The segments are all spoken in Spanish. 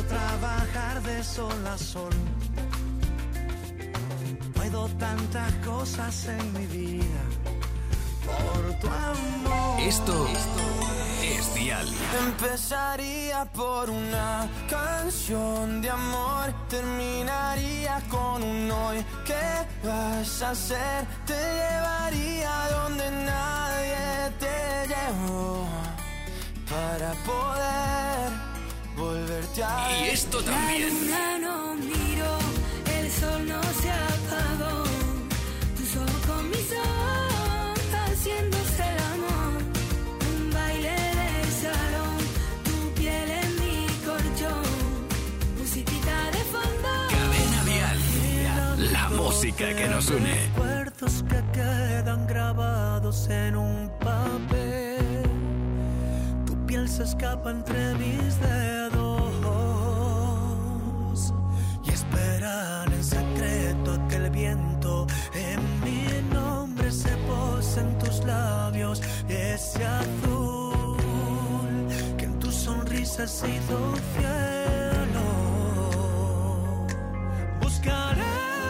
puedo trabajar de sol a sol. Puedo tantas cosas en mi vida por tu amor. Esto es Dial. Empezaría por una canción de amor, terminaría con un hoy. ¿Qué vas a hacer? Te llevaría donde nadie te llevó para poder volverte a ver. Y esto también. La luna no miró, el sol no se apagó. Tú solo con mis ojos, haciéndose el amor. Un baile de salón, tu piel en mi colchón. Musiquita de fondo. Cadena Dial. La música que nos une. Recuerdos que quedan grabados en un papel. Tu piel se escapa entre mis dedos y esperan en secreto a que el viento en mi nombre se pose en tus labios. Y ese azul que en tu sonrisa ha sido cielo. Buscaré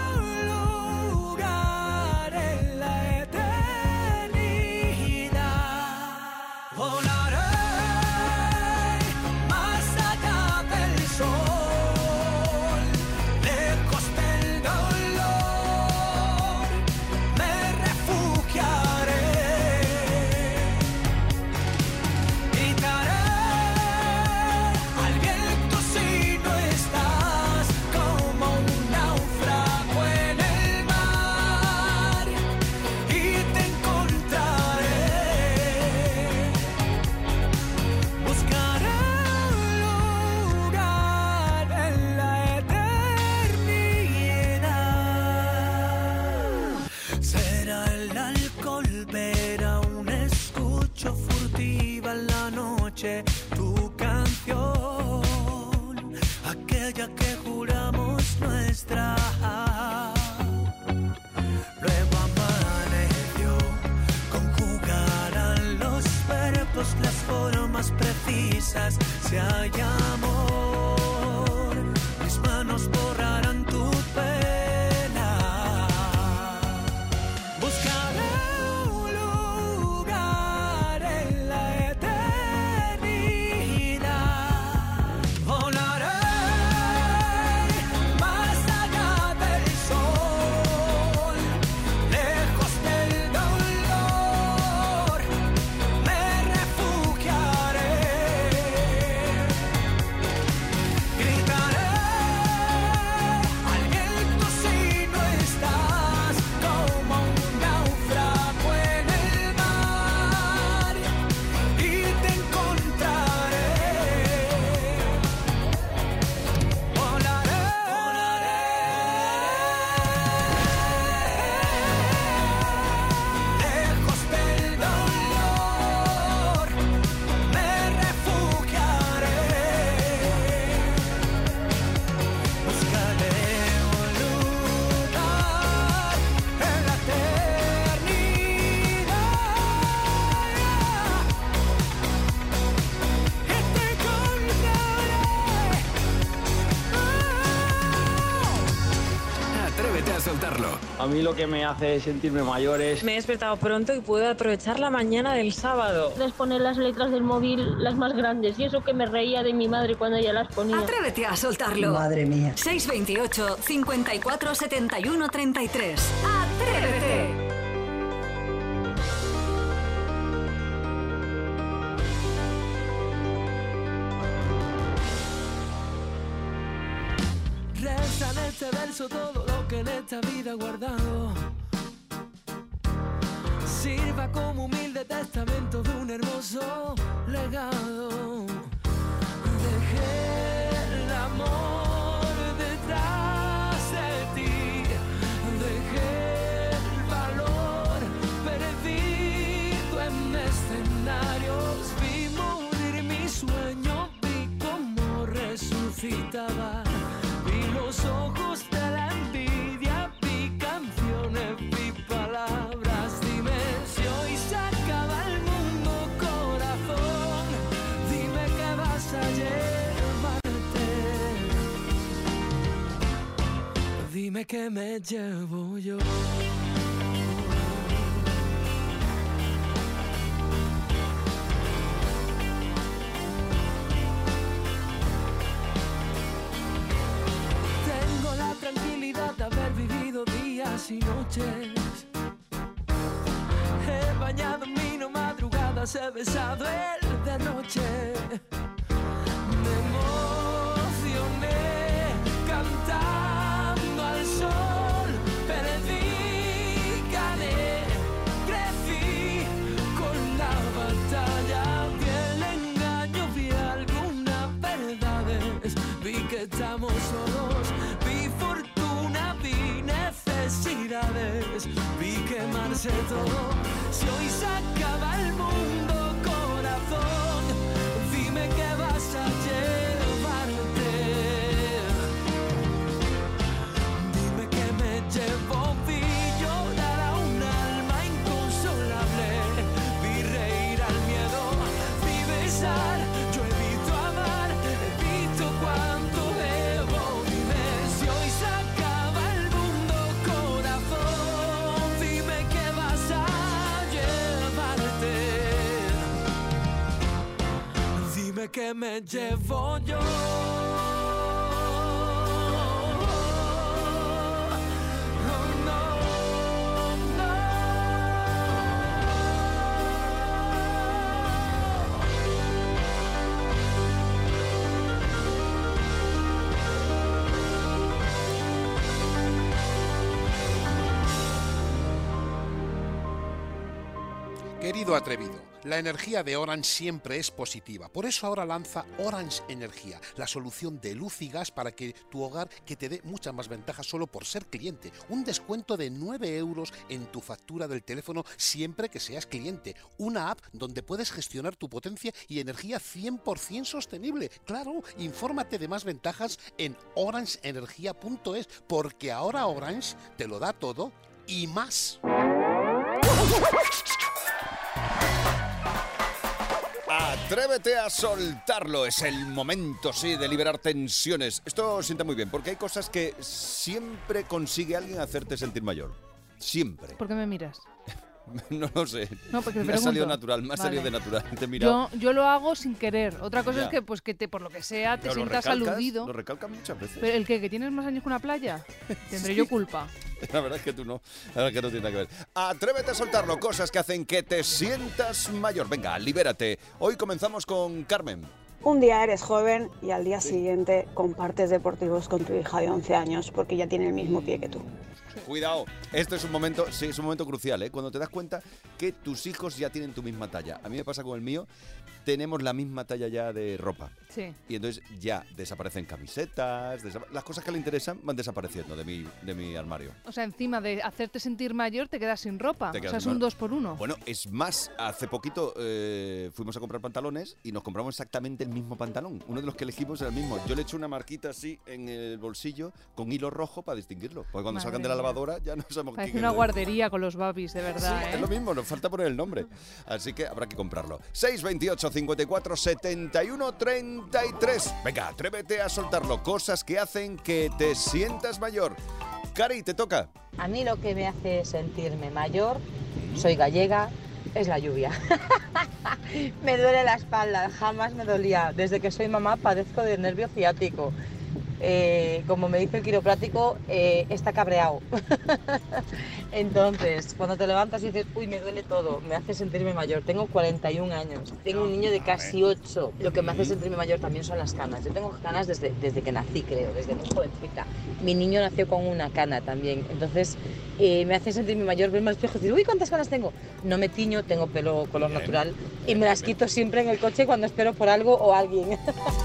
tu canción, aquella que juramos nuestra. Luego amaneció, conjugarán los verbos, las formas precisas. Si hay amor, mis manos borrarán tu pena. Buscaré A mí lo que me hace sentirme mayor es... Me he despertado pronto y puedo aprovechar la mañana del sábado. Les poner las letras del móvil las más grandes y eso que me reía de mi madre cuando ella las ponía. Atrévete a soltarlo. Madre mía. 628 54 71 33. Atrévete. Resta en este verso todo lo que en esta vida he guardado. Sirva como humilde testamento de un hermoso legado. Dejé el amor detrás de ti. Dejé el valor perdido en escenarios. Vi morir mi sueño, vi cómo resucitaba. Vi los ojos de la envidia, vi canciones, vi palabras. Dime si hoy se acaba el mundo, corazón. Dime que vas a llevarte. Dime que me llevo yo. Tengo la tranquilidad de haber vivido días y noches. He bañado en vino madrugadas, he besado el derroche. Me emocioné cantando al sol, perdí, gané, crecí con la batalla. Vi el engaño, vi algunas verdades, vi que estamos solos, vi fortuna, vi necesidades, vi quemarse todo. Si hoy se acaba el mundo, corazón, dime qué vas a llevarte. Dime que me llevo, vi llorar a un alma inconsolable, vi reír al miedo, vi besar, yo evito amar, evito cuánto debo. Dime si hoy se acaba el mundo, corazón, dime qué vas a llevarte. Dime que me llevo yo. Oh, no, no. Querido atrevido, la energía de Orange siempre es positiva. Por eso ahora lanza Orange Energía, la solución de luz y gas para que tu hogar que te dé muchas más ventajas solo por ser cliente. Un descuento de 9 euros en tu factura del teléfono siempre que seas cliente. Una app donde puedes gestionar tu potencia y energía 100% sostenible. Claro, infórmate de más ventajas en orangeenergia.es, porque ahora Orange te lo da todo y más. Atrévete a soltarlo, es el momento, sí, de liberar tensiones. Esto sienta muy bien, porque hay cosas que siempre consigue alguien hacerte sentir mayor. Siempre. ¿Por qué me miras? No lo sé. No, porque me ha salido natural, me ha salido de natural. Te he mirado. Yo lo hago sin querer. Otra cosa es que, pues, que por lo que sea te sientas aludido. Lo recalcas muchas veces. ¿Pero el qué? ¿Que tienes más años que una playa? Tendré yo culpa. La verdad es que tú no. La verdad es que no tiene nada que ver. Atrévete a soltarlo. Cosas que hacen que te sientas mayor. Venga, libérate. Hoy comenzamos con Carmen. Un día eres joven y al día siguiente compartes deportivos con tu hija de 11 años porque ya tiene el mismo pie que tú. Cuidado, esto es un momento, sí, es un momento crucial, ¿eh? Cuando te das cuenta que tus hijos ya tienen tu misma talla. A mí me pasa con el mío, tenemos la misma talla ya de ropa. Sí. Y entonces ya desaparecen camisetas, las cosas que le interesan van desapareciendo de mi armario. O sea, encima de hacerte sentir mayor, te quedas sin ropa. O sea, es un 2x1. Bueno, es más, hace poquito fuimos a comprar pantalones y nos compramos exactamente el mismo pantalón. Uno de los que elegimos era el mismo. Yo le eché una marquita así en el bolsillo con hilo rojo para distinguirlo. Porque cuando salgan de la lavadora ya no sabemos Parece una guardería con los babis, de verdad. Sí, es lo mismo, nos falta poner el nombre. Así que habrá que comprarlo. 628 54 71 33. Venga, atrévete a soltarlo. Cosas que hacen que te sientas mayor. Cari, te toca. A mí lo que me hace sentirme mayor, soy gallega, es la lluvia. Me duele la espalda, jamás me dolía. Desde que soy mamá padezco de nervio ciático. Como me dice el quiropráctico, está cabreado. Entonces, cuando te levantas y dices, uy, me duele todo, me hace sentirme mayor. Tengo 41 años, tengo un niño de casi 8. Lo que me hace sentirme mayor también son las canas. Yo tengo canas desde que nací, creo, desde muy jovencita. Mi niño nació con una cana también. Entonces, me hace sentirme mayor, verme al espejo y decir, uy, ¿cuántas canas tengo? No me tiño, tengo pelo color natural y me las quito siempre en el coche cuando espero por algo o alguien.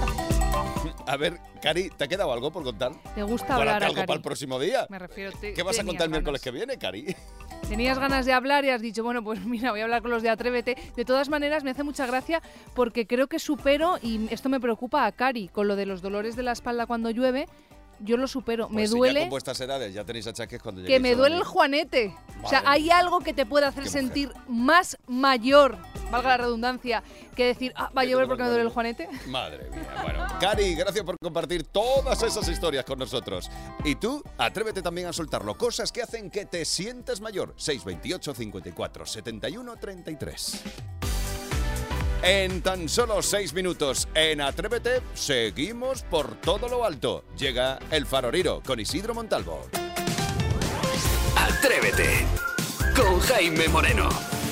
A ver, Cari, ¿te ha quedado algo por contar? ¿Te gusta hablar, algo Cari? para el próximo día? Me refiero... ¿Qué vas a contar el miércoles que viene, Cari? Tenías ganas de hablar y has dicho, bueno, pues mira, voy a hablar con los de Atrévete. De todas maneras, me hace mucha gracia porque creo que supero, y esto me preocupa a Cari, con lo de los dolores de la espalda cuando llueve. Yo lo supero, Pues me si duele... ya con vuestras edades ya tenéis achaques cuando Que me duele el juanete. O sea, hay algo que te puede hacer sentir más mayor. valga la redundancia, que decir, va a llover porque me duele el juanete. Madre mía. Bueno, Cari, gracias por compartir todas esas historias con nosotros. Y tú, atrévete también a soltarlo. Cosas que hacen que te sientas mayor. 628 54 71 33. En tan solo 6 minutos en Atrévete, seguimos por todo lo alto. Llega el Faroriro con Isidro Montalvo. Atrévete con Jaime Moreno.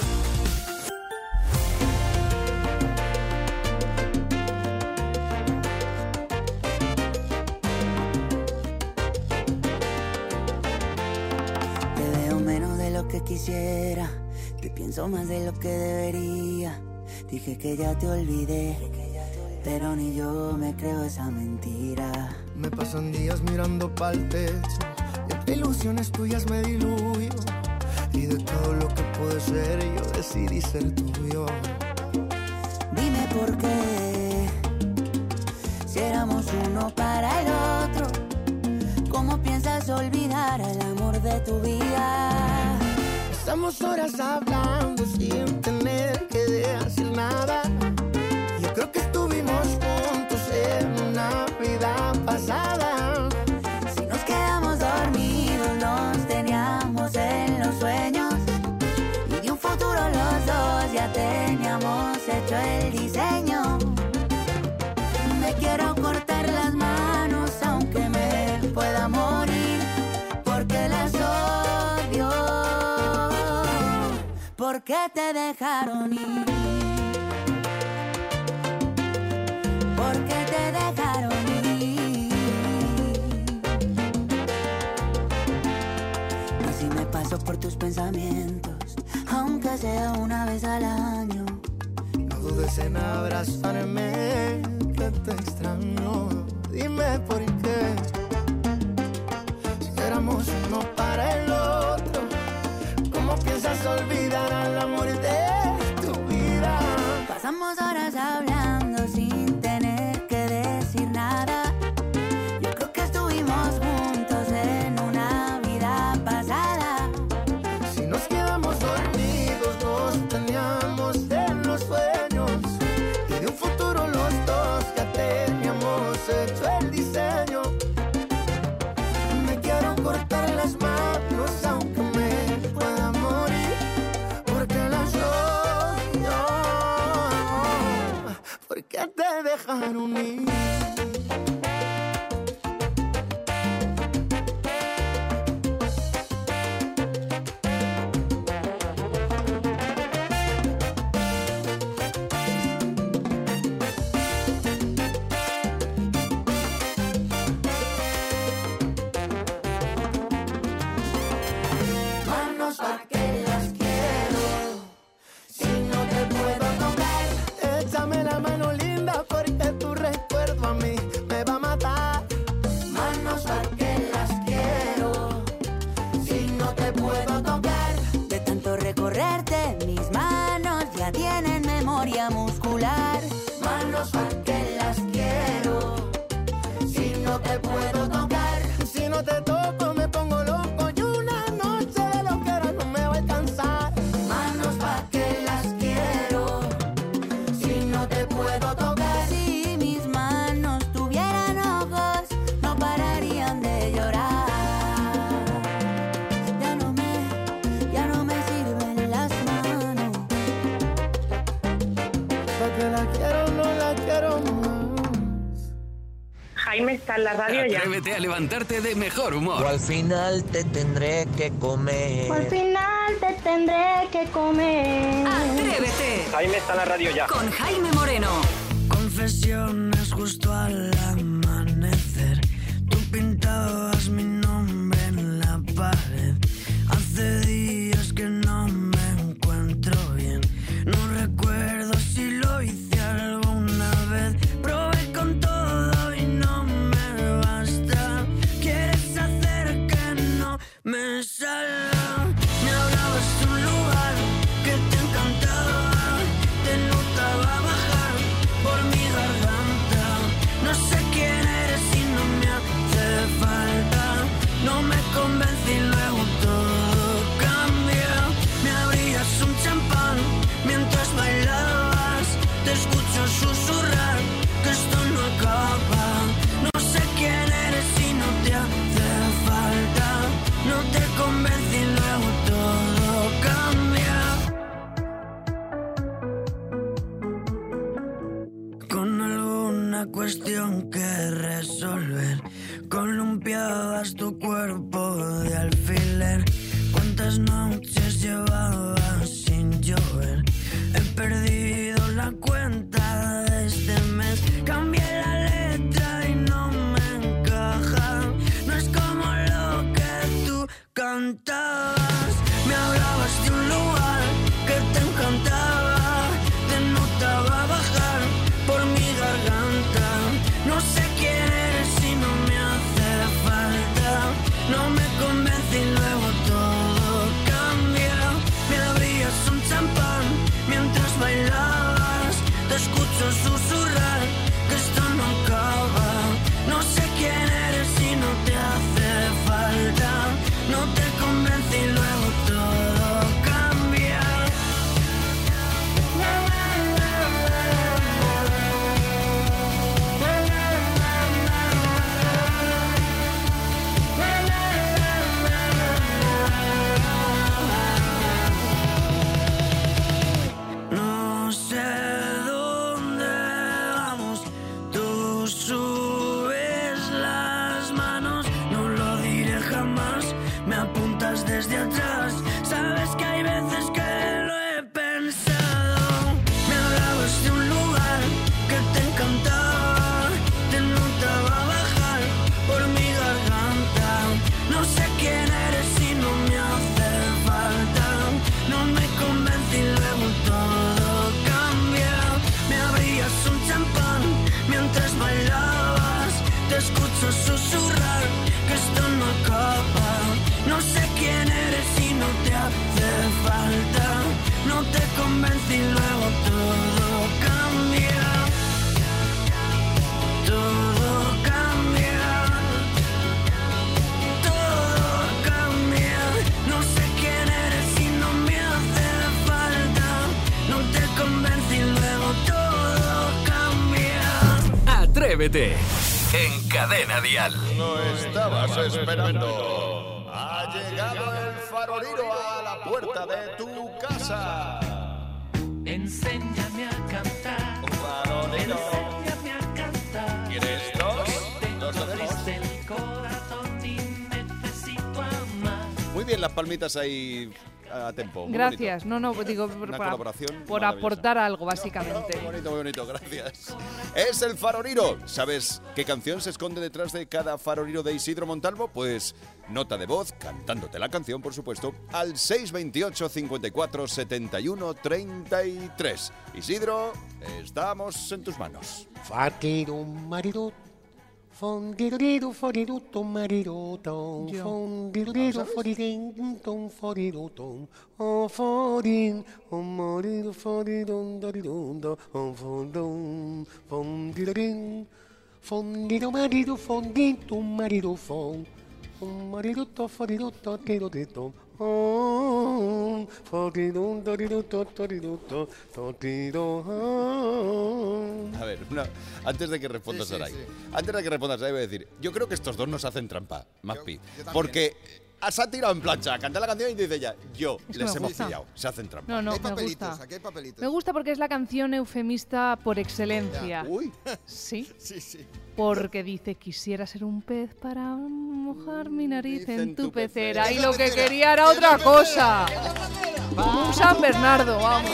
Te veo menos de lo que quisiera, te pienso más de lo que debería. Dije que ya te olvidé, pero ni yo me creo esa mentira. Me pasan días mirando pa'l techo, y entre ilusiones tuyas me diluyo. Y de todo lo que puede ser, yo decidí ser tuyo. Dime por qué, si éramos uno para el otro, ¿cómo piensas olvidar el amor de tu vida? Estamos horas hablando sin tener que decir nada. Yo creo que estuvimos juntos en una vida pasada. Si nos quedamos dormidos, nos teníamos en los sueños. Y de un futuro los dos ya teníamos hecho el diseño. Me quiero cortar las manos aunque me pueda morir, porque las odio. ¿Por qué te dejaron ir? ¿Por qué te dejaron ir? Y si me paso por tus pensamientos, aunque sea una vez al año, no dudes en abrazarme, que te extraño. Dime por qué, si éramos uno para el otro, ¿cómo piensas olvidar al amor de tu vida? Pasamos horas hablando sin tener que decir nada. Yo creo que estuvimos juntos en una vida pasada. Si nos quedamos dormidos, nos teníamos en los sueños. Y de un futuro los dos ya teníamos hecho el diseño. Me quiero cortar las manos aunque me pueda morir, porque las odio. ¿Por qué te dejaron ir? Manos pa' que las quiero, si no te puedo tocar, échame la mano linda porque tu recuerdo a mí me va a matar. Manos pa' que las quiero, si no te puedo tocar. De tanto recorrerte, mis manos ya tienen memoria muscular. Manos pa' que las quiero, si no te puedo tocar. Si no te toco me pongo loco y una noche de loquera no me va a alcanzar. Manos pa' que las quiero, si no te puedo tocar. Si mis manos tuvieran ojos, no pararían de llorar. Ya no me sirven las manos. Porque la quiero, no la quiero más. Jaime está en la radio ya. Atrévete a levantarte de mejor humor. O al final te tendré que comer. Al final te tendré que comer. Atrévete. Jaime está en la radio ya. Con Jaime Moreno. Confesiones justo al amanecer. Tú pintabas mi nombre en la pared. Hace días que no me encuentro bien. No recuerdo si lo hice alguna vez. Probé con todo y no me basta. Quieres hacer que no me salga. Me hablabas de un lugar que te encantaba. Te notaba bajar por mi garganta. No sé quién eres y no me hace falta. con que resolver. Columpiabas tu cuerpo de alfiler. ¿Cuántas noches llevabas sin llover? He perdido la cuenta de este mes. Cambié la letra y no me encaja. No es como lo que tú cantabas. Me hablabas de un lugar que te encantaba. Te notaba bajar por mi garganta. No sé quién eres y no me hace falta. No me convence y luego todo cambia. Me abrías un champán mientras bailabas. Te escucho susurrar que esto no acaba. No sé quién eres y no te hace falta. No te convence y luego todo cambia. No sé dónde vamos, tú subes las manos, no lo diré jamás, me apuntas desde atrás, sabes que hay veces que lo he pensado, me hablabas de un lugar que te encantaba, te notaba bajar por mi garganta, no sé quién eres y no me hace falta, no me convence y luego todo cambia, me abrías un champán mientras bailabas, te escucho susurrar que esto no acaba, no sé quién eres y no te hace falta, no te convence y luego todo cambia, todo cambia, todo cambia, no sé quién eres y no me hace falta, no te convence y luego todo cambia. Atrévete en Cadena Dial. Lo estabas esperando. Ha llegado el farolero a la puerta de tu casa. Enséñame a cantar. Farolero. Enséñame a cantar. ¿Quieres dos? Dos tenemos. El corazón y necesito amar. Muy bien, las palmitas ahí a tempo. Muy Gracias. No, pues digo, Una para- colaboración por maravillosa. aportar algo, básicamente. Muy bonito, gracias. Es el faroliro. ¿Sabes qué canción se esconde detrás de cada faroliro de Isidro Montalvo? Pues nota de voz, cantándote la canción, por supuesto, al 628 54 71 33. Isidro, estamos en tus manos. Fartiro marido, fondido forido marido, fondido forido forido, oh forin, oh marido forido darido, oh fondon, fondido marido, fondido marido, fon, oh marido to forido to tiro de to. Oh, forido darido to tiro to tiro. A ver, antes de que respondas, Saray. Antes de que respondas, Saray, voy a decir, yo creo que estos dos nos hacen trampa, Maspi. Porque se ha tirado en plancha a cantar la canción y dice ella, yo Es que les me hemos gusta. pillado. Se hacen trampa. No, Hay me papelitos, gusta. aquí hay papelitos. Me gusta porque es la canción eufemista por excelencia. Uy. Sí. Sí. Porque dice, quisiera ser un pez para mojar mi nariz en tu pecera. pecera. Y lo que quería era otra cosa. Un San Bernardo, vamos.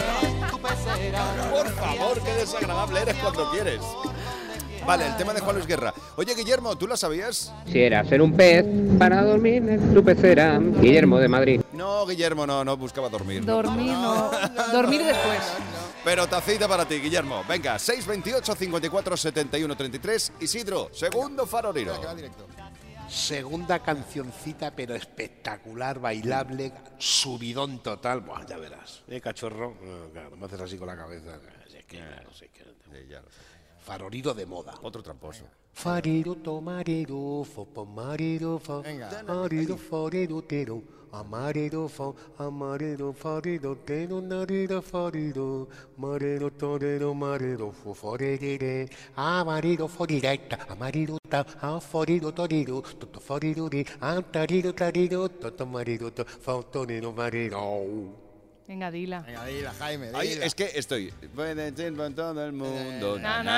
Por favor, qué desagradable eres cuando quieres. Vale, el tema de Juan Luis Guerra. Oye, Guillermo, ¿tú la sabías? Quisiera ser un pez para dormir en tu pecera. Guillermo de Madrid. No, Guillermo, no buscaba dormir. Dormir, no. Dormir después. Pero tacita para ti, Guillermo. Venga, 628 54 71 33. Isidro, segundo faroliro. Segunda cancioncita, pero espectacular, bailable, subidón total. Buah, ya verás. Cachorro? Claro, me haces así con la cabeza. No sé qué. Faroliro de moda. Otro tramposo. Farido to marido, fo po marido fo, marido forido tero, amarido fo, amarido farido tero, narido farido, marido torero, marido fo foridire, amarido forireta, amarido ta, forido torido, toto forido di, tarido tarido, toto marido to, fo torero marido. Venga, dila. Venga, dila, Jaime, dila. Ay, es que estoy. Puede ser con todo el mundo.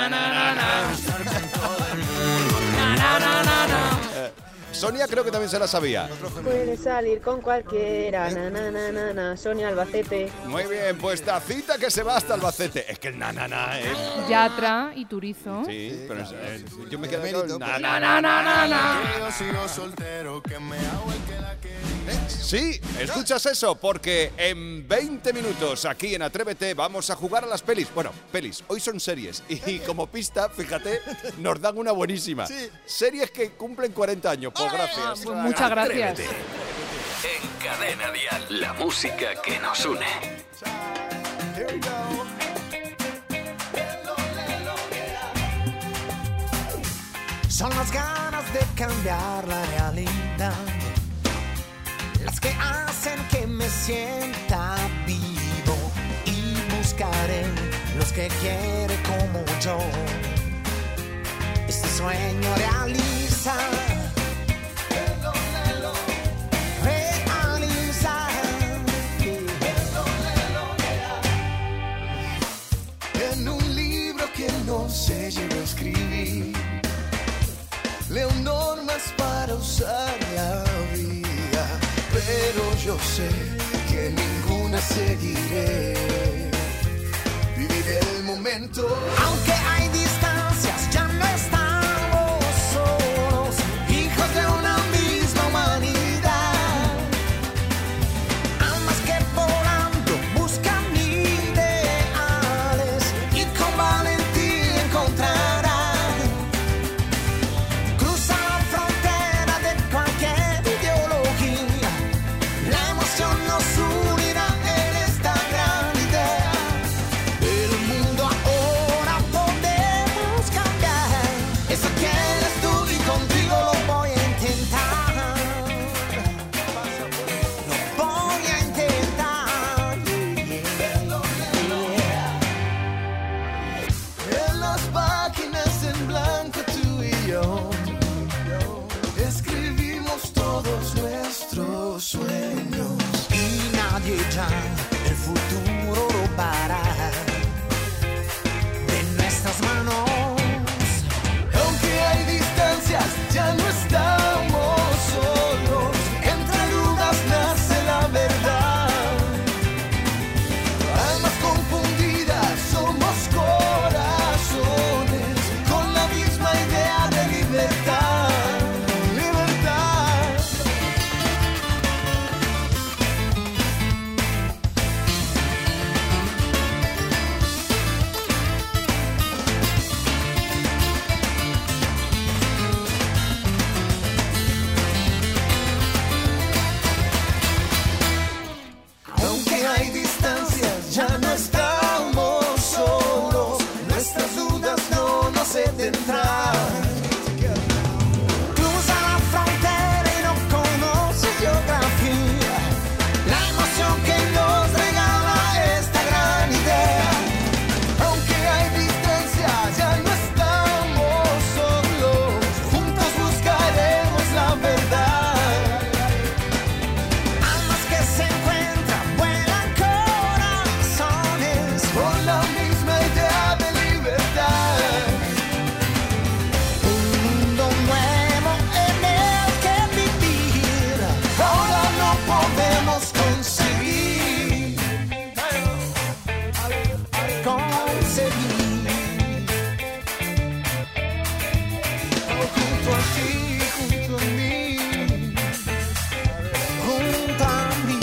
Sonia creo que también se la sabía. Puedes salir con cualquiera, Sonia Albacete. Muy bien, pues tacita que se va hasta Albacete. Es que el na es... Yatra y Turizo. Sí, pero yo me quedo con Yo sigo soltero, que me hago el que la quiere. Sí, escuchas eso, porque en 20 minutos aquí en Atrévete vamos a jugar a las pelis. Bueno, pelis, hoy son series. Y como pista, fíjate, nos dan una buenísima. Sí. Series que cumplen 40 años. Pues gracias. Pues muchas gracias. Atrévete. En Cadena Dial, la música que nos une. Son las ganas de cambiar la realidad las que hacen que me sienta vivo, y buscaré los que quieren como yo este sueño realizar. En un libro que no se llegó a escribir, leo normas para usar la vida, pero yo sé que ninguna seguiré. Viviré el momento, aunque hay distancias, ya no estamos solos, hijos de una misma humanidad. Almas que volando buscan ideales y con valentía encontrarán. Cruza la frontera de cualquier ideología, la emoción nos unirá en esta gran idea. El mundo ahora podemos cambiar, eso quieres tú y contigo lo voy a intentar. Lo voy a intentar. En las páginas en blanco tú y yo escribimos todos nuestros sueños, y nadie ya el futuro robará de nuestras manos. Aunque hay distancias, ya no estamos solos, entre dudas nace la verdad. Almas confundidas, somos corazones con la misma idea de libertad. Libertad. Aunque hay distancias, ya no estamos solos, nuestras dudas no nos detendrán. Cruza la frontera y no conoces geografía, la emoción que nos regala esta gran idea. Aunque hay distancias, ya no estamos solos, juntos buscaremos la verdad. Almas que se encuentran, vuelan corazones con la misma idea de libertad. Un mundo nuevo en el que vivir, ahora no podemos conseguir. Junto a ti, junto a mí, junto a mí.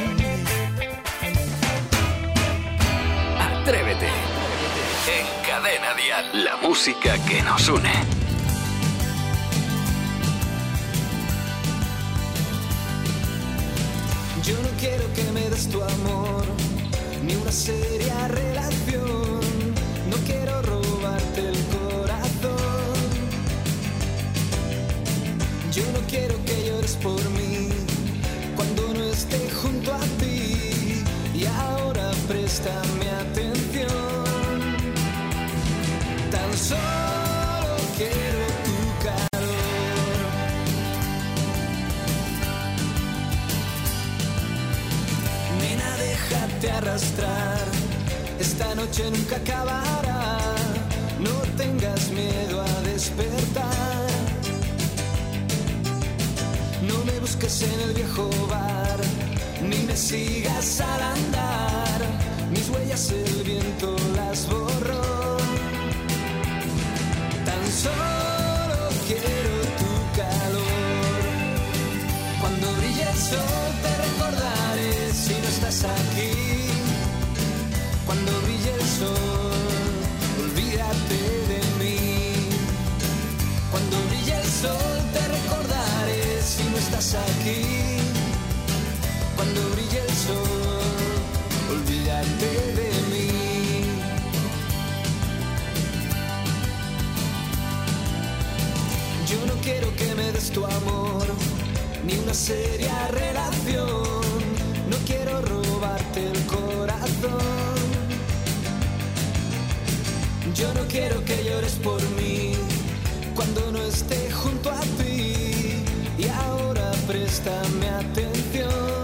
Atrévete. En Cadena Dial, la música que nos une. Yo no quiero que me des tu amor, ni una seria relación. No quiero robarte el corazón. Yo no quiero que llores por mí cuando no esté junto a ti. Y ahora préstame atención. Tan solo quiero tu calor. Nena, déjate arrastrar. Esta noche nunca acabará. No tengas miedo a despertar. No me busques en el viejo bar, ni me sigas al andar. Mis huellas el viento las borró. Tan solo quiero tu calor. Cuando brille el sol te recordaré si no estás aquí. Cuando brille el sol, olvídate de mí. Cuando brille el sol te recordaré si no estás aquí. Cuando brille el sol, olvídate de mí. Yo no quiero que me des tu amor, ni una seria relación. No quiero robarte el corazón. Yo no quiero que llores por mí cuando no esté junto a ti. Y ahora préstame atención.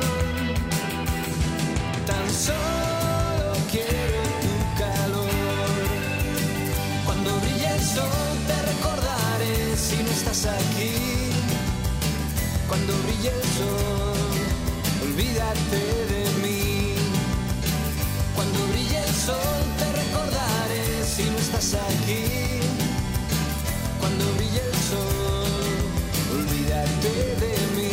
Tan solo quiero tu calor. Cuando brille el sol te recordaré si no estás aquí. Cuando brille el sol, olvídate de mí. Cuando brille el sol te recordaré si no estás aquí. Cuando brille el sol, olvídate de mí.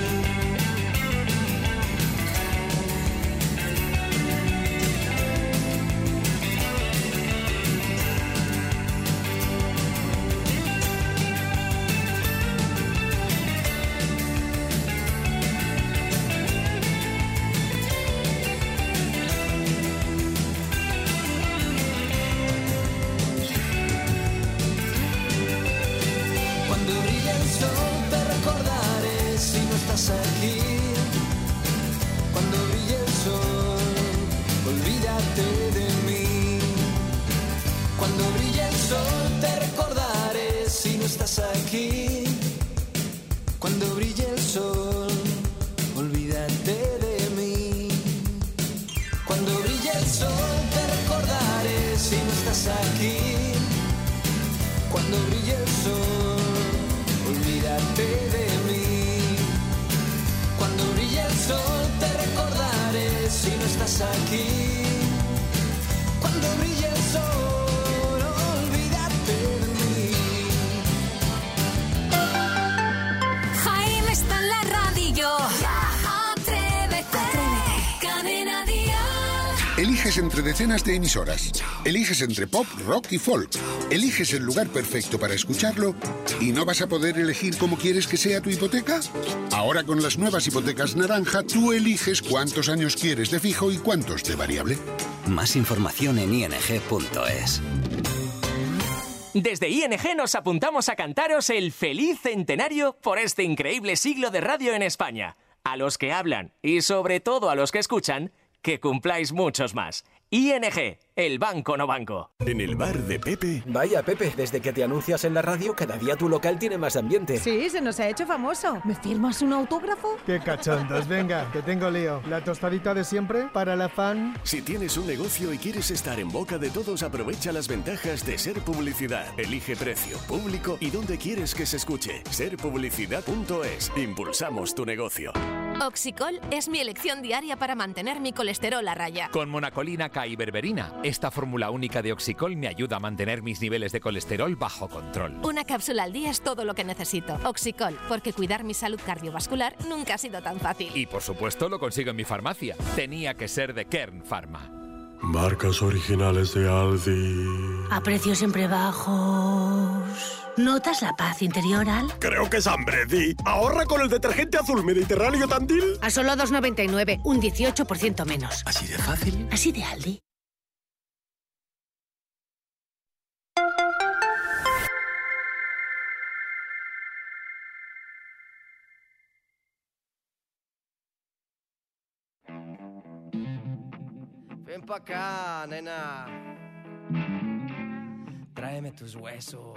Aquí, cuando brille el sol, olvídate de mí. Cuando brille el sol te recordaré si no estás aquí. Cuando brille el sol, olvídate de mí. Cuando brille el sol te recordaré si no estás aquí. Cuando brille el sol, olvídate de mí. Cuando brille el sol te recordaré si no estás aquí. Cuando brille el sol, olvídate de mí. Jaime está en la radio. Atrévete. Cadena Dial. Eliges entre decenas de emisoras. Eliges entre pop, rock y folk. Eliges el lugar perfecto para escucharlo y no vas a poder elegir cómo quieres que sea tu hipoteca. Ahora con las nuevas hipotecas naranja, tú eliges cuántos años quieres de fijo y cuántos de variable. Más información en ing.es. Desde ING nos apuntamos a cantaros el feliz centenario por este increíble siglo de radio en España. A los que hablan y sobre todo a los que escuchan, que cumpláis muchos más. ING, el banco no banco. En el bar de Pepe. Vaya, Pepe, desde que te anuncias en la radio, cada día tu local tiene más ambiente. Sí, se nos ha hecho famoso. ¿Me firmas un autógrafo? Qué cachondos, venga, que tengo lío. La tostadita de siempre para la fan. Si tienes un negocio y quieres estar en boca de todos, aprovecha las ventajas de Ser Publicidad. Elige precio, público y dónde quieres que se escuche. Serpublicidad.es. Impulsamos tu negocio. Oxicol es mi elección diaria para mantener mi colesterol a raya. Con monacolina K y berberina, esta fórmula única de Oxicol me ayuda a mantener mis niveles de colesterol bajo control. Una cápsula al día es todo lo que necesito. Oxicol, porque cuidar mi salud cardiovascular nunca ha sido tan fácil. Y por supuesto lo consigo en mi farmacia. Tenía que ser de Kern Pharma. Marcas originales de Aldi. A precios siempre bajos. ¿Notas la paz interior, Al? Creo que es hambre, Di. Ahorra con el detergente azul Mediterráneo Tandil. A solo 2,99, un 18% menos. ¿Así de fácil? Así de Aldi. Ven pa' acá, nena. Tráeme tus huesos.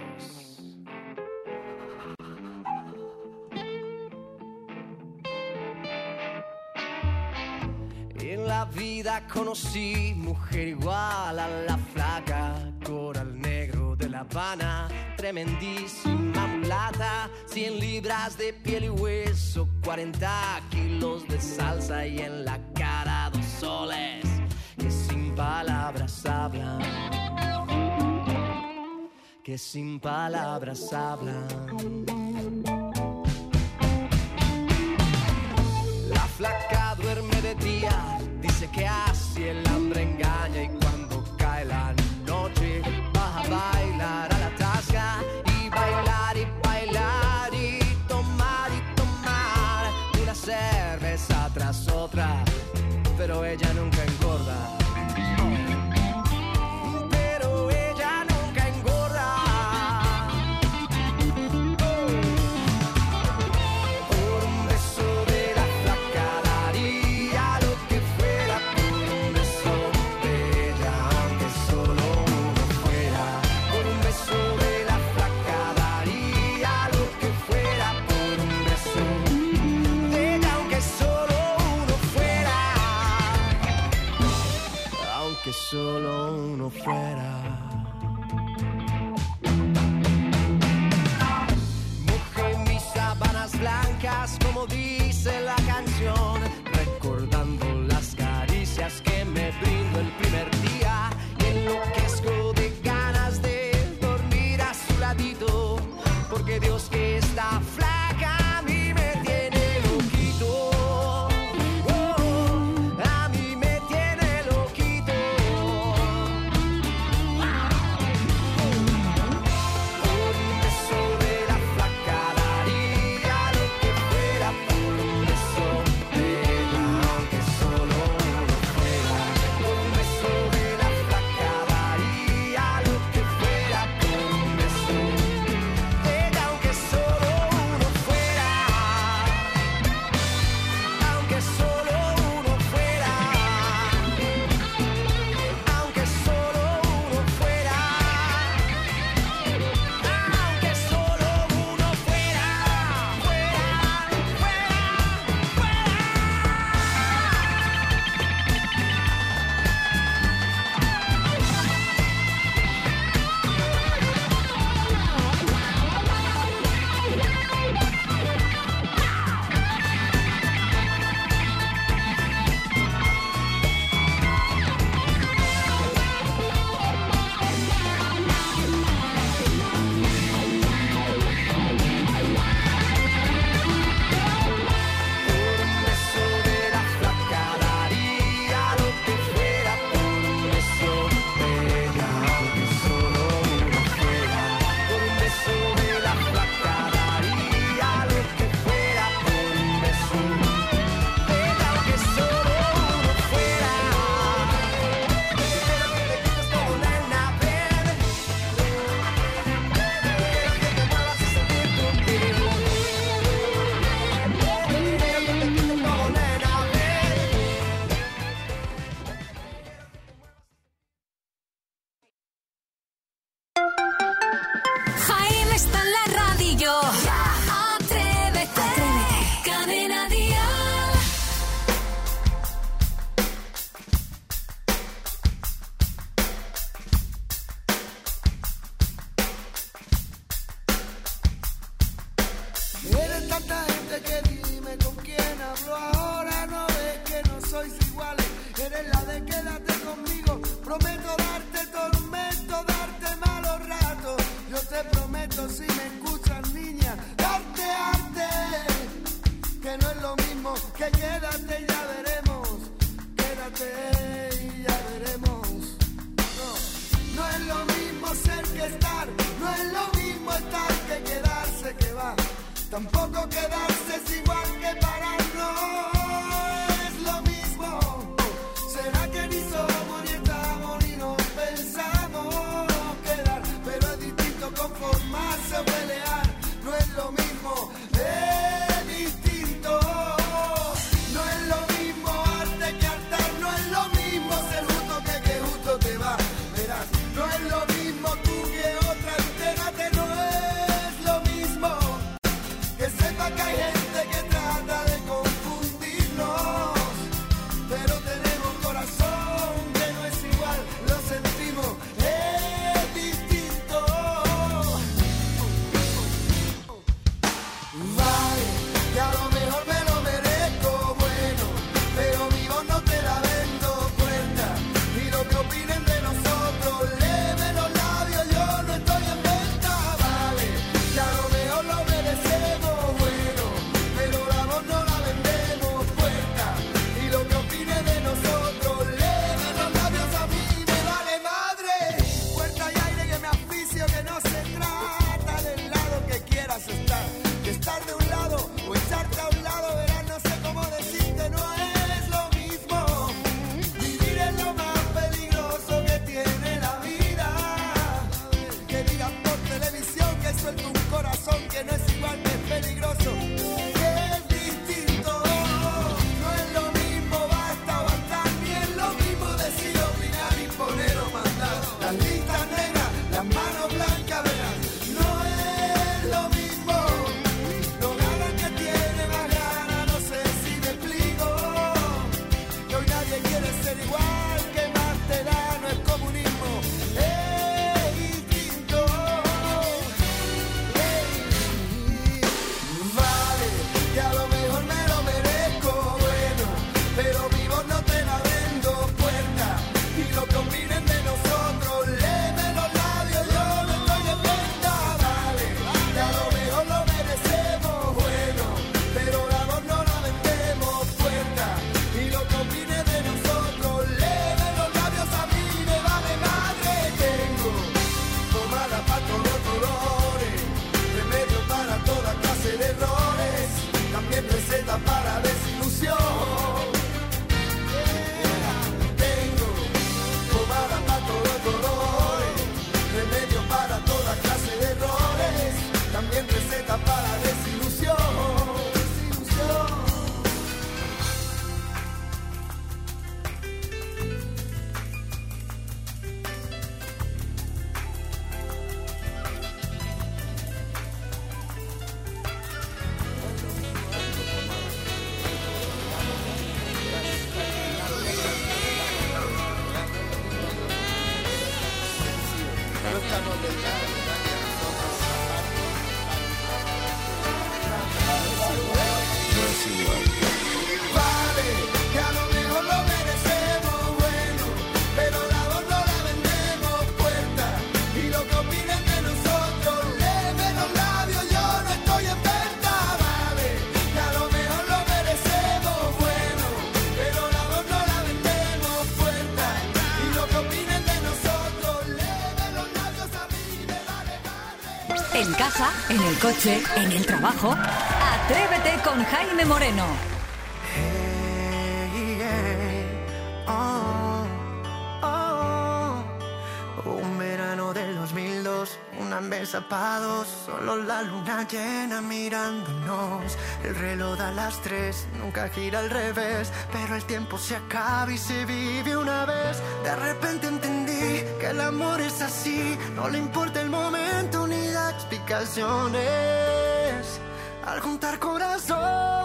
En la la vida conocí mujer igual a la flaca, coral negro de La Habana, tremendísima mulata, 100 libras de piel y hueso, 40 kilos de salsa y en la cara 2 soles que sin palabras hablan, que sin palabras hablan. La flaca duerme de día, dice que así el hambre engaña, y cuando cae la noche va a bailar a la tasca, y bailar y bailar y tomar una cerveza tras otra, pero ella nunca engorda. Pero ella nunca engorda. Por un beso de la flaca daría lo que fuera, por un beso de ella, aunque solo uno fuera. Por un beso de la flaca daría lo que fuera, por un beso de ella, aunque solo uno fuera. Aunque solo uno fuera. Mojé mis sábanas blancas, como dice la canción, recordando las caricias que me brindó el primer día, y enloquezco de ganas de dormir a su ladito, porque Dios que está flaca a mí me tiene loquito. Oh, a mí me tiene loquito. Por un beso de la flaca daría lo que fuera, por un beso de ella, aunque solo uno fuera. Por un beso de la flaca daría lo que fuera, por un beso de ella, aunque solo uno fuera. Aunque solo uno fuera. Aunque solo uno fuera. Aunque solo uno fuera. Jaime está en la radio. Atrévete. Cadena Dial. Eres tanta gente que dime con quién hablo ahora, no ves que no sois iguales. Eres la de quédate conmigo, prometo darte tormento, darte malos ratos. Yo te prometo, si me escuchas niña, darte arte, que no es lo mismo que quédate y ya veremos. Quédate y ya veremos. No es lo mismo ser que estar, no es lo mismo estar que quedarse, que va. Tampoco quedarse es igual que parar, no es lo mismo. Será que ni somos ni estamos ni nos pensamos quedar, pero es distinto conformarse o pelear. No es lo mismo, es distinto. No es lo mismo arte que hartar, no es lo mismo ser justo que justo te va. Verás, no es lo mismo tú que otra, entérate, no es lo mismo. Que sepa que hay peligroso, que es distinto. No es lo mismo, basta o basta, ni es lo mismo decir, opinar, imponer o mandar. Las listas negras, las manos blancas, verás, no es lo mismo. No gana el que tiene más ganas, no sé si me explico. Que hoy nadie quiere ser igual, que más te da, no es comunismo, es instinto. Vale, que a lo mejor me lo merezco, bueno, pero vivo no te la vendo, puerta, y lo que opinen de nosotros, léeme los labios, yo no estoy en venta. Vale, que a lo mejor lo merecemos, bueno, pero la voz no la vendemos, puerta, y lo que opinen de nosotros, léeme los labios, a mí me vale madre. Tengo pomada para todos los colores, remedio para toda clase de errores, también receta para desilusión. Tengo pomada para todos los colores, remedio para toda clase de errores, también receta para desilusión. Vale, que a lo mejor lo merecemos, bueno, pero la voz no la vendemos, puerta, y lo que opinen de nosotros, léeme los labios, yo no estoy en venta. Vale, que a lo mejor lo merecemos, bueno, pero la voz no la vendemos, puerta, y lo que opinen de nosotros, léeme los labios, a mí me vale madre. En casa, en el coche, en el trabajo. Atrévete con Jaime Moreno. Hey, yeah. Un verano del 2002, una mesa pa' dos, solo la luna llena mirándonos. El reloj da las 3, nunca gira al revés, pero el tiempo se acaba y se vive una vez. De repente entendí que el amor es así, no le importa el momento ni da explicaciones. Al juntar corazones,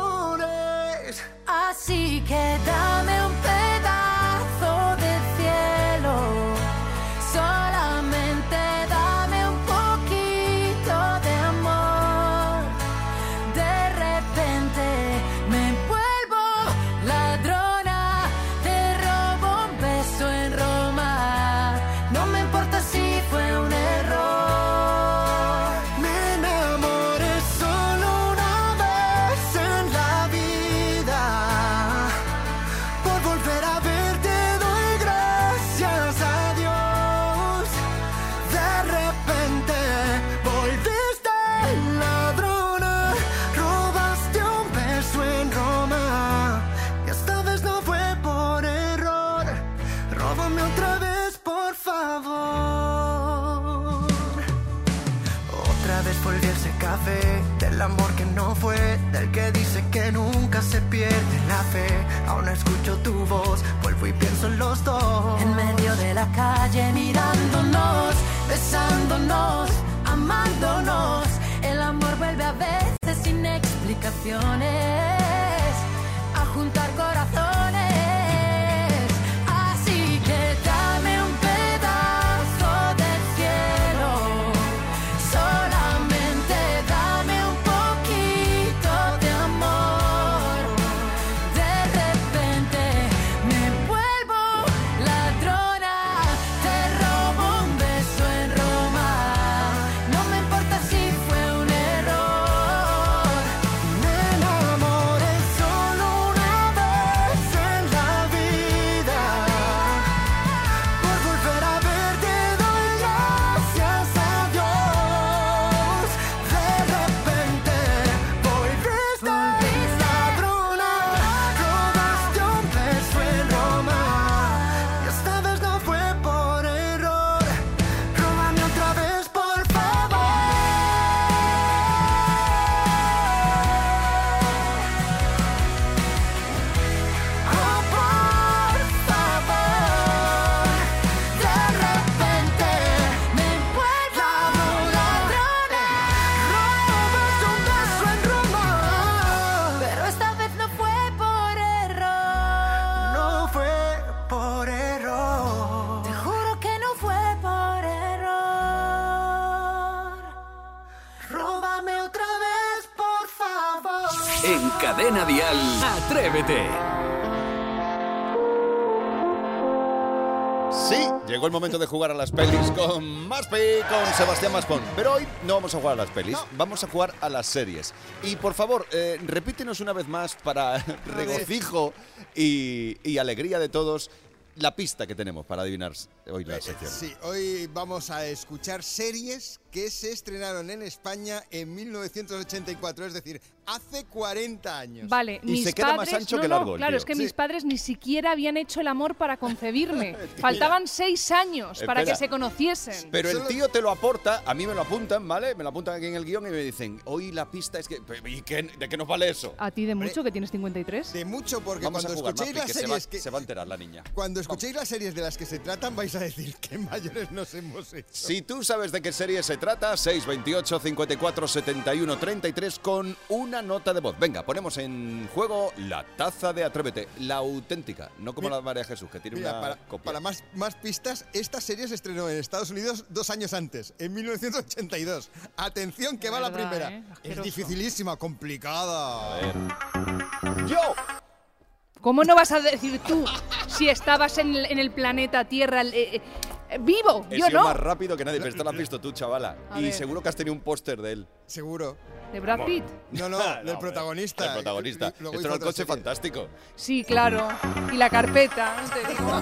Así que dame un pedazo de cielo, solamente dame un poquito de amor. De repente me vuelvo ladrona, te robo un beso en Roma. No me importa si fue un error. me enamoré solo una vez en la vida. Por volver a verte doy gracias a Dios. De repente volviste ladrona, robaste un beso en Roma. Y esta vez no fue por error. Róbame otra vez, por favor. Otra vez volví a ese café, del amor que no fue, del que dice que nunca se pierde la fe. Aún escucho tu voz, vuelvo y pienso en los dos. En medio de la calle mirándonos, besándonos, amándonos. El amor vuelve a veces sin explicaciones a juntar corazones. Así que dame un pedazo del cielo, solamente dame un poquito de amor. De repente me vuelvo ladrona, te robo un beso en Roma. No me importa si fue un error. Me enamoré solo una vez En Cadena Dial, Atrévete. Sí, llegó el momento de jugar a las pelis con con Sebastián Maspón. Pero hoy no vamos a jugar a las pelis, vamos a jugar a las series. Y por favor, repítenos una vez más para regocijo y alegría de todos la pista que tenemos para adivinar hoy la sección. Sí, hoy vamos a escuchar series que se estrenaron en España en 1984, es decir, hace 40 años. Vale, y mis se queda padres, más ancho que largo. Claro, es que mis padres ni siquiera habían hecho el amor para concebirme. Faltaban 6 años para que se conociesen. Pero el tío te lo aporta, a mí me lo apuntan, ¿vale? Me lo apuntan aquí en el guión y me dicen, hoy la pista es que... ¿De qué nos vale eso? ¿A ti de mucho, que tienes 53? De mucho, porque Vamos cuando a jugar, escuchéis Mapi, las series se va a enterar la niña. Cuando escuchéis las series de las que se tratan, vais a decir qué mayores nos hemos hecho. Si tú sabes de qué serie se trata, 628 54 71 33 con una nota de voz. Venga, ponemos en juego la taza de Atrévete, la auténtica, no como la de María Jesús, que tiene una copia. Para más pistas, esta serie se estrenó en Estados Unidos 2 años antes, en 1982. Atención, que va la primera. Es dificilísima, complicada. A ver. ¡Yo! ¿Cómo no vas a decir tú si estabas en el planeta Tierra vivo? He Yo sido no. más rápido que nadie, pero esto lo has visto tú, chavala. A Y ver. seguro que has tenido un póster de él. Seguro. ¿De Brad Pitt? No, del protagonista. El protagonista. Y luego Esto hizo era el otra coche serie. fantástico. Sí, claro. Y la carpeta, te digo.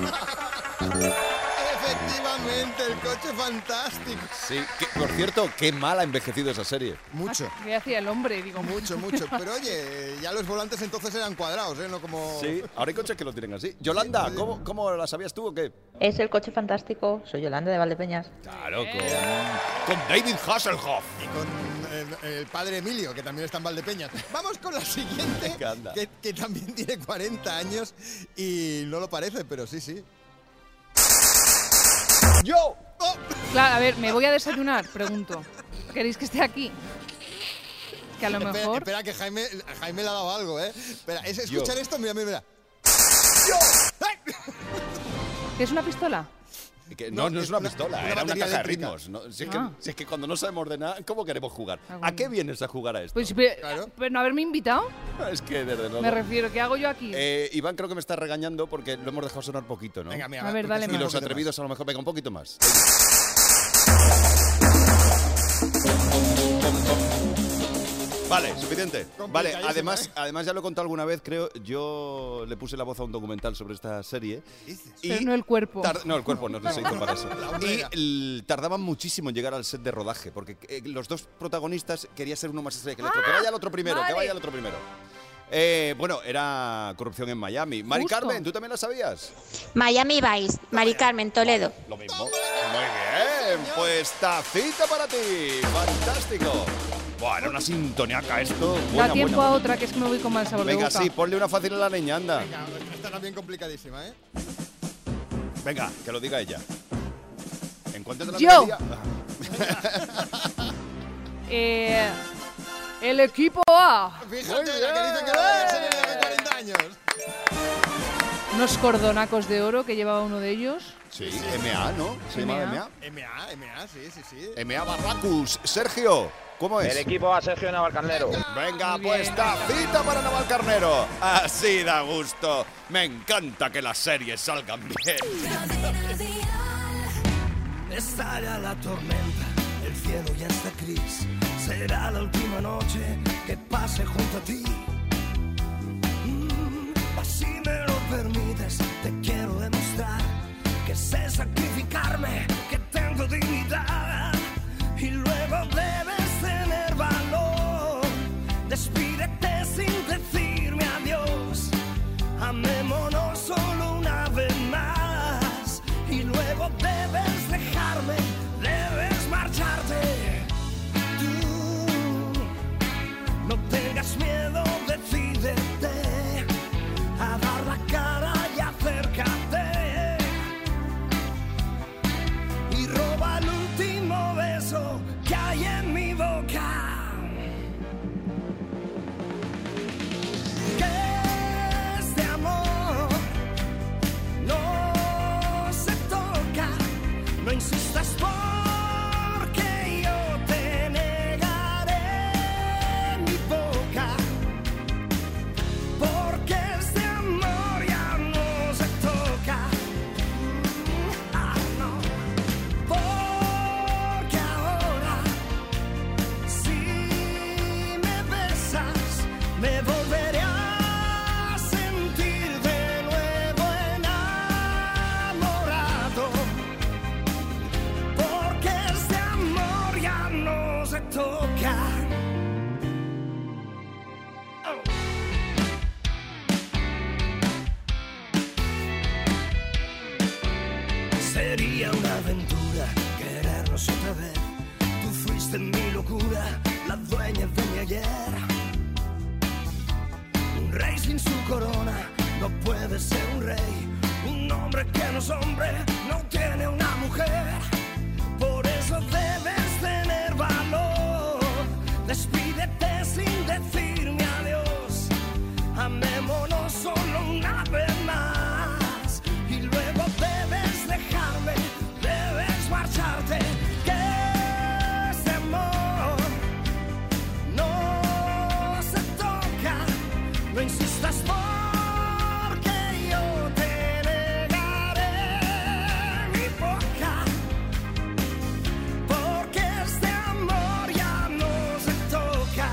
Efectivamente, el coche fantástico. Sí, por cierto, qué mal ha envejecido esa serie. Mucho. ¿Qué hacía el hombre? Digo, Mucho. Pero oye, ya los volantes entonces eran cuadrados, ¿eh? No como... Sí, ahora hay coches que lo tienen así. Yolanda, ¿cómo la sabías tú o qué? Es el coche fantástico. Soy Yolanda de Valdepeñas. Claro, con David Hasselhoff. Y con el padre Emilio, que también está en Valdepeñas. Vamos con la siguiente, que también tiene 40 años y no lo parece, pero sí. ¡Yo! Claro, a ver, ¿me voy a desayunar? Pregunto. ¿Queréis que esté aquí? Que a lo mejor... Espera, que Jaime le ha dado algo, ¿eh? Espera, es escuchar esto, mira. ¿Qué es una pistola? No es una pistola, era una batería caja de eléctrica. ritmos. ¿No? Si es que cuando no sabemos de nada, ¿cómo queremos jugar? ¿A qué vienes a jugar a esto? Pues, pero no haberme invitado. Es que desde luego... Me refiero, ¿qué hago yo aquí? Iván creo que me está regañando porque lo hemos dejado sonar poquito, ¿no? Venga, a ver, dale Y más. los atrevidos a lo mejor, venga, un poquito más. Vale, suficiente. Vale, además ya lo he contado alguna vez, creo. Yo le puse la voz a un documental sobre esta serie. Pero no el cuerpo. No, el cuerpo no se hizo para eso. Y tardaban muchísimo en llegar al set de rodaje, porque los dos protagonistas quería ser uno más estrella que el otro. Que vaya el otro primero, vale. que vaya el otro primero. Bueno, era corrupción en Miami. Mari Carmen, ¿tú también la sabías? Miami Vice, Mari Carmen, Toledo. Lo mismo. Muy bien, pues tacita para ti. Fantástico. Buah, era una sintoniaca esto. Da tiempo a otra, que es que me voy con mal sabor de Venga, boca. sí, ponle una fácil a la niña, anda. Venga, esta también complicadísima, ¿eh? Venga, que lo diga ella. Encuéntrate la Yo. melodía. El equipo A. Fíjate, la que dice que la serie de hace 40 años. Unos cordonacos de oro que llevaba uno de ellos. Sí, MA, ¿no? ¿Se llama MA? MA, sí. MA Barracus. Sergio, ¿cómo es? El equipo a Sergio Navalcarnero. Venga, pues tacita para Navalcarnero. Así da gusto. Me encanta que las series salgan bien. Estalla la tormenta, el cielo ya está gris. Será la última noche que pase junto a ti. Si me lo permites, te quiero demostrar que sé sacrificarme, que tengo dignidad. Y luego debes tener valor. Despídete sin decirme adiós. Amémonos solo una vez más. Y luego debes dejarme, debes marcharte. Tú no tengas miedo, decídete a dar la cara y acércate. Y roba el último beso que hay en mi boca. Que este amor no se toca. No insistas porque yo te negaré mi boca. otra vez. Tú fuiste mi locura, la dueña de mi ayer. Un rey sin su corona no puede ser un rey. Un hombre que no es hombre no tiene una mujer. Por eso debes tener valor. Despídete sin decirme adiós. Amémonos solo una vez más. Y luego debes dejarme, debes marcharte. Que este amor no se toca. No insistas porque yo te negaré mi boca. Porque este amor ya no se toca.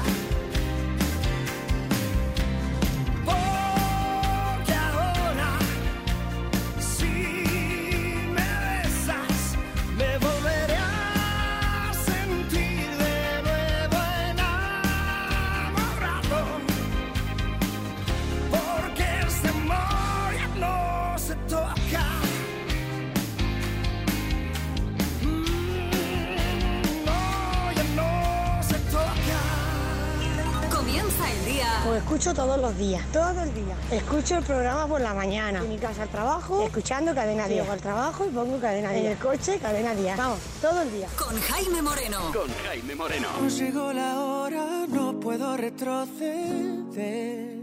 Porque ahora si me besas me volveré a sentir de nuevo enamorado. Porque este amor ya no se toca. No, ya no se toca. Comienza el día. Os escucho todos los días, todo el día. Escucho el programa por la mañana. En mi casa al trabajo, escuchando Cadena 10. Llego al trabajo y pongo Cadena 10. En el coche, Cadena 10. Vamos, todo el día. Con Jaime Moreno. Con Jaime Moreno. Pues llegó la hora, no puedo retroceder.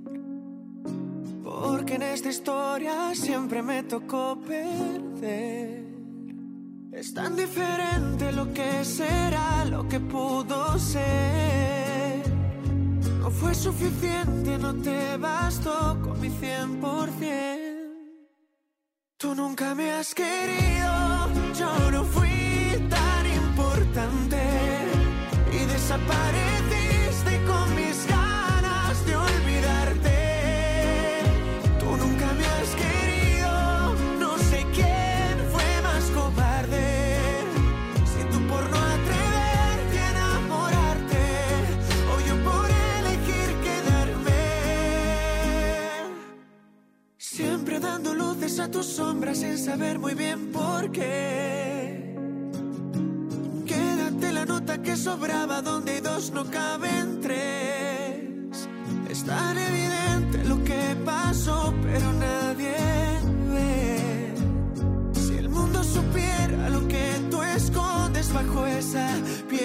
Porque en esta historia siempre me tocó perder. Es tan diferente lo que será, lo que pudo ser. No fue suficiente, no te bastó con mi 100%. Tú nunca me has querido, yo no fui tan importante. Y desapareciste con mis ganas de olvidarte. Tú nunca me has querido, no sé quién fue más cobarde. Si tú por no atreverte a enamorarte, o yo por elegir quedarme. Siempre dando luces a tus sombras sin saber muy bien por qué. Quédate la nota que sobraba, donde hay dos no caben tres. Es tan evidente lo que pasó, pero nadie ve. Si el mundo supiera lo que tú escondes bajo esa piel.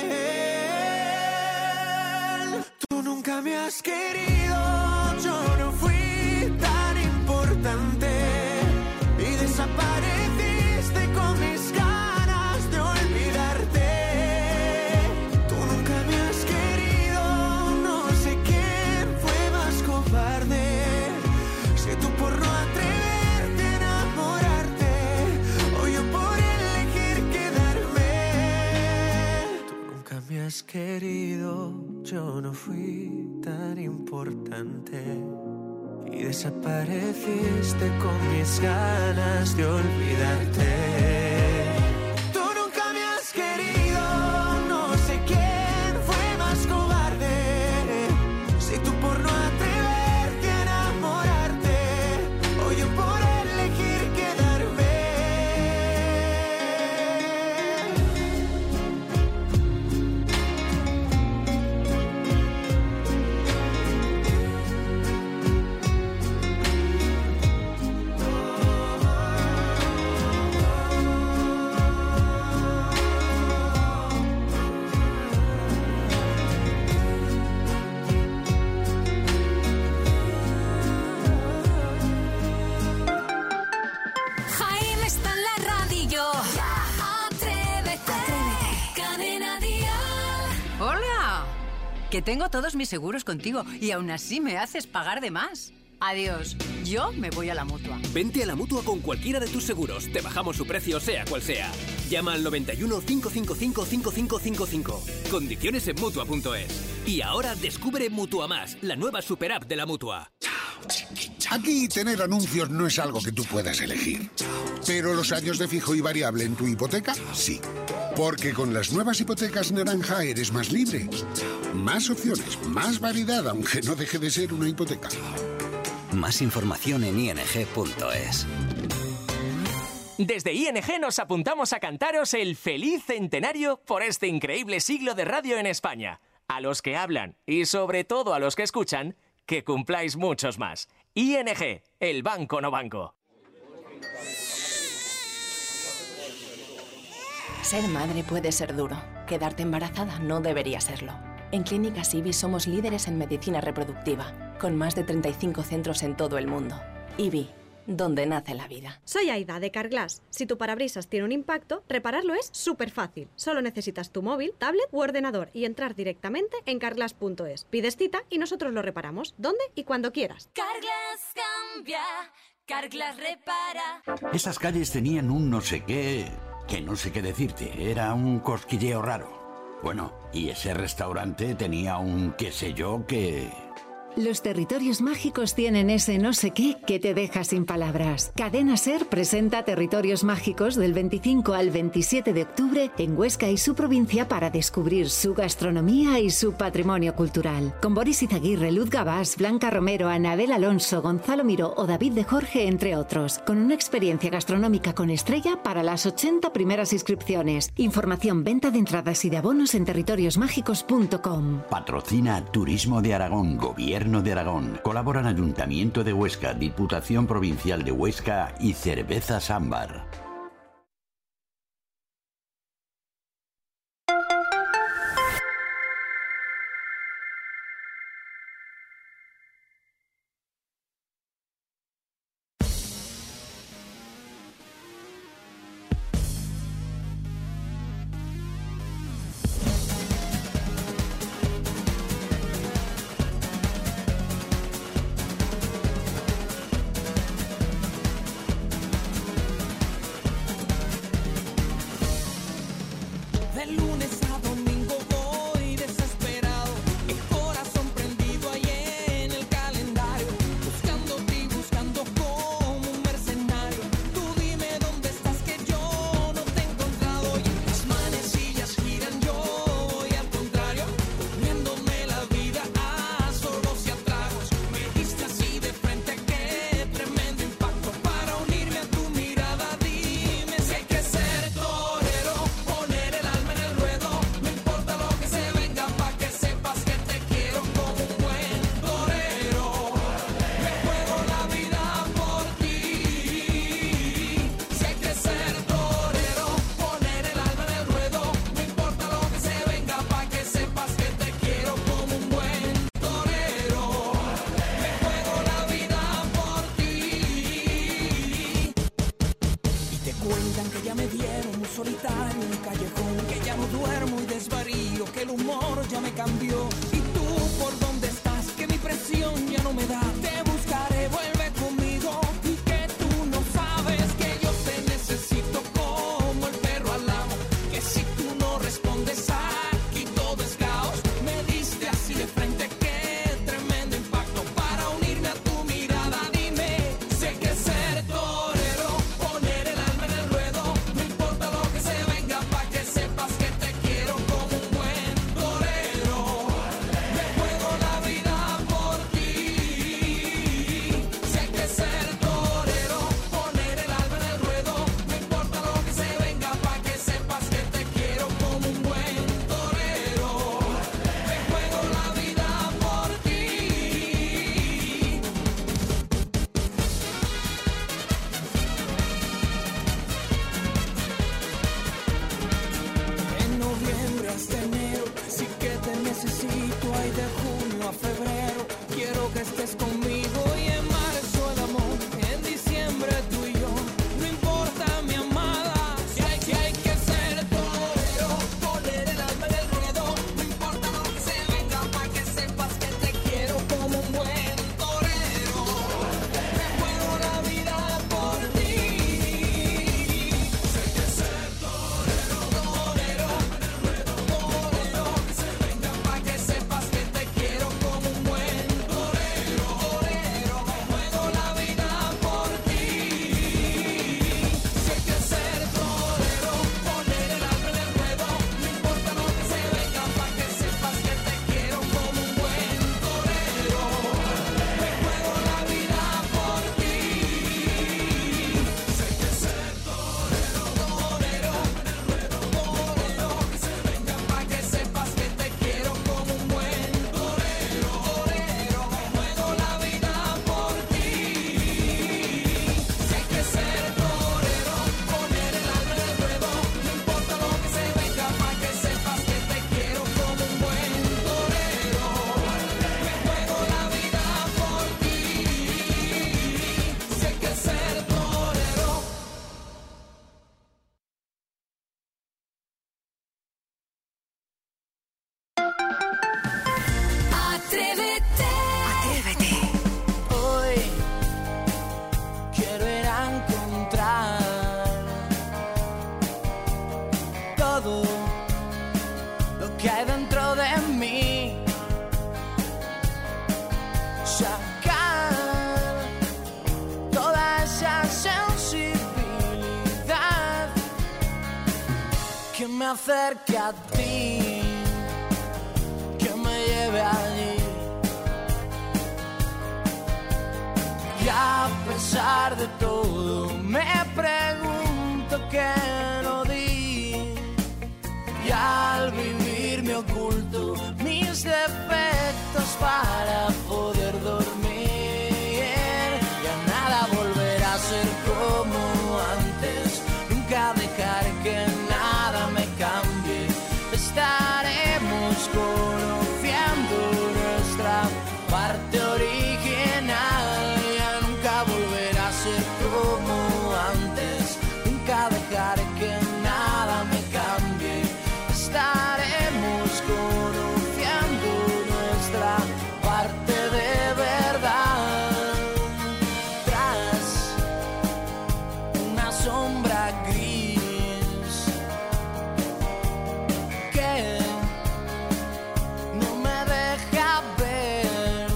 Tú nunca me has querido, yo no fui tan importante. Y desapareciste con mis ganas de olvidarte. Tú nunca me has querido, no sé quién fue más cobarde. Si tú por no atreverte a enamorarte, o yo por elegir quedarme. Tú nunca me has querido, yo no fui tan importante. Y desapareciste con mis ganas de olvidarte. Tú nunca me has querido, no sé quién fue más cobarde. Si tú por no atreverte a enamorarte, o yo por elegir quedarme. Jaime está en la radio. Atrévete. Cadena Dial. ¡Hola! Que tengo todos mis seguros contigo y aún así me haces pagar de más. Adiós, yo me voy a la Mutua. Vente a la Mutua con cualquiera de tus seguros. Te bajamos su precio, sea cual sea. Llama al 91 555 5555. Condiciones en Mutua.es. Y ahora descubre Mutua Más, la nueva super app de la Mutua. Aquí tener anuncios no es algo que tú puedas elegir. Pero los años de fijo y variable en tu hipoteca, sí. Porque con las nuevas hipotecas naranja eres más libre. Más opciones, más variedad, aunque no deje de ser una hipoteca. Más información en ing.es. Desde ING nos apuntamos a cantaros el feliz centenario por este increíble siglo de radio en España. A los que hablan y sobre todo a los que escuchan, que cumpláis muchos más. ING, el banco no banco. Ser madre puede ser duro. Quedarte embarazada no debería serlo. En Clínicas IBI somos líderes en medicina reproductiva, con más de 35 centros en todo el mundo. IBI, donde nace la vida. Soy Aida, de Carglass. Si tu parabrisas tiene un impacto, repararlo es súper fácil. Solo necesitas tu móvil, tablet u ordenador y entrar directamente en carglass.es. Pides cita y nosotros lo reparamos, donde y cuando quieras. Carglass cambia, Carglass repara. Esas calles tenían un no sé qué, que no sé qué decirte, era un cosquilleo raro. Bueno, y ese restaurante tenía un qué sé yo que... Los territorios mágicos tienen ese no sé qué que te deja sin palabras. Cadena SER presenta Territorios Mágicos del 25 al 27 de octubre en Huesca y su provincia para descubrir su gastronomía y su patrimonio cultural. Con Boris Izaguirre, Luz Gabás, Blanca Romero, Anabel Alonso, Gonzalo Miró o David de Jorge, entre otros. Con una experiencia gastronómica con estrella para las 80 primeras inscripciones. Información, venta de entradas y de abonos en territoriosmágicos.com. Patrocina Turismo de Aragón, Gobierno de Aragón. Colaboran Ayuntamiento de Huesca, Diputación Provincial de Huesca y Cervezas Ámbar. me acerque a ti, que me lleve allí. Y a pesar de todo me pregunto qué no di. Y al vivir me oculto mis defectos para poder dormir. Ya nada volverá a ser como antes. Nunca dejaré que nada me cambie. Estaremos conociendo nuestra parte original. Ya nunca volverá a ser como antes. Nunca dejaré que nada me cambie. Estaremos conociendo nuestra parte de verdad. Tras una sombra gris que no me deja ver,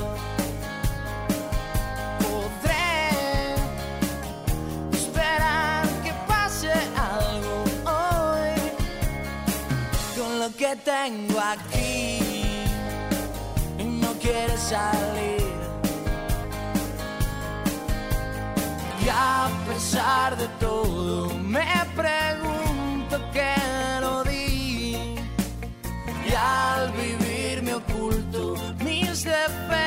podré esperar que pase algo hoy con lo que tengo aquí y no quiere salir. Y a pesar de todo me pregunto qué no di. Y al vivir me oculto mis defectos